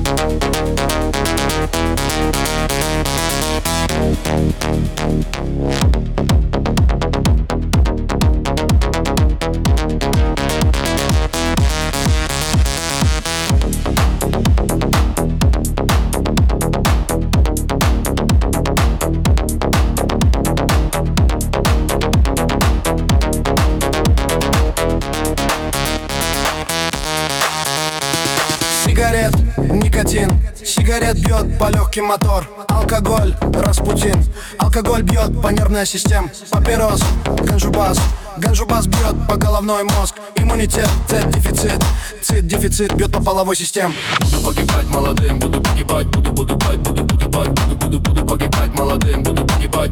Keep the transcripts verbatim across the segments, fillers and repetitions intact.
Сигарет, никотин, сигарет бьет по легким мотор. Алкоголь, Распутин, алкоголь бьет по нервной системе. Папирос, ганджубас, ганджубас бьет по головной мозг. Иммунитет, цит-дефицит, цит-дефицит бьет по половой системе. Буду погибать молодым, буду погибать, буду, буду погибать, буду погибать, буду, буду, буду погибать молодым, буду погибать.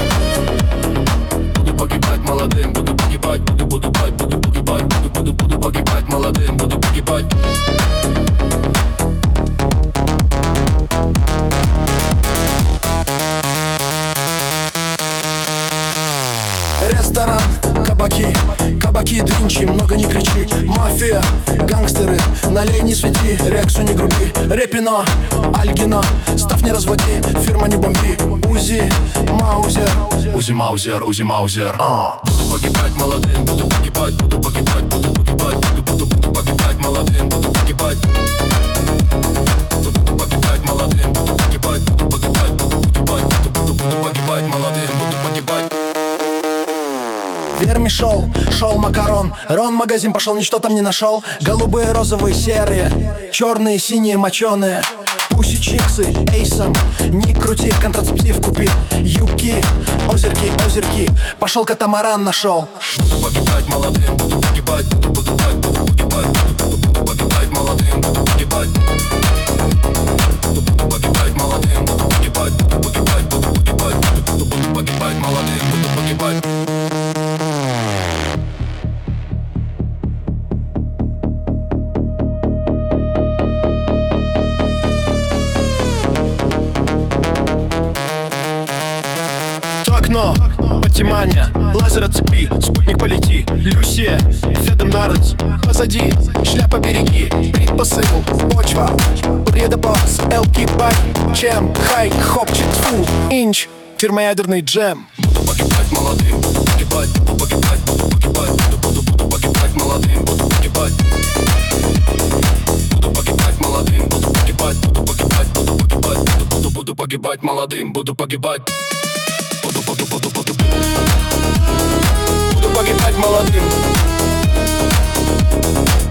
Буду погибать молодым, буду погибать, буду, буду погибать, буду погибать, буду, буду, буду погибать молодым, буду погибать. Ресторан, кабаки, кабаки, дринчи, много не кричи. Мафия, гангстеры, налей не свети, рексу не груби. Репино, Альгино, став не разводи, фирма не бомби. Узи, Маузер, Узи Маузер, Узи Маузер. Буду погибать молодым, буду погибать, буду погибать, буду погибать, буду, буду, буду погибать молодым, буду погибать. Буду, буду погибать молодым, буду погибать, буду погибать, буду погибать, буду, буду, буду погибать молодым, буду погибать. Верми шел, шел макарон. Рон магазин пошел, ничто там не нашел. Голубые, розовые, серые, черные, синие, моченые. Пуси, чиксы, эйсом, не крути, контрацептив купи. Юбки, озерки, озерки, пошел катамаран нашел. Буду погибать молодым, буду погибать, буду, буду погибать, буду погибать, буду, буду погибать молодым, буду погибать. Буду, буду погибать молодым, буду погибать, буду погибать, буду погибать, буду, буду погибать молодым, буду погибать. Окно, Патимания, лазер отцепи, спутник полети. Люсия, Федом Нардс, позади, шляпа береги. Предпосыл, почва, предопас, эл-кикбай, чем, хай, хопчик, фу, инч, термоядерный джем. Буду погибать молодым, буду погибать, буду погибать, буду погибать, буду, буду, буду погибать молодым, буду погибать. Буду погибать молодым, буду погибать, буду погибать, буду погибать, буду, буду, буду погибать молодым, буду погибать. Буду, буду, буду, буду, Буду погибать молодым.